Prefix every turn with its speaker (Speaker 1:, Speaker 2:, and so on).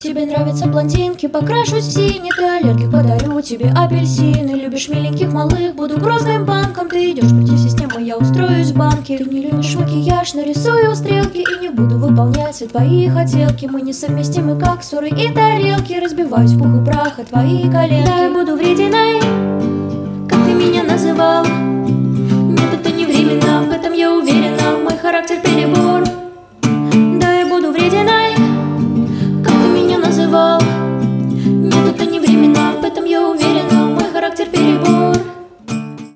Speaker 1: Тебе нравятся блондинки, покрашусь в синий. Ты аллергик, подарю тебе апельсины. Любишь миленьких малых, буду грозным банком. Ты идешь против системы, я устроюсь в банке. Ты не любишь макияж, нарисую стрелки. И не буду выполнять все твои хотелки. Мы несовместимы, как ссоры и тарелки. Разбиваюсь в пух и прах от твои коленки. Да, я буду врединой, как ты меня называл. Нет, это не временно, в этом я уверена. Мой характер перебор. Да, я буду врединой,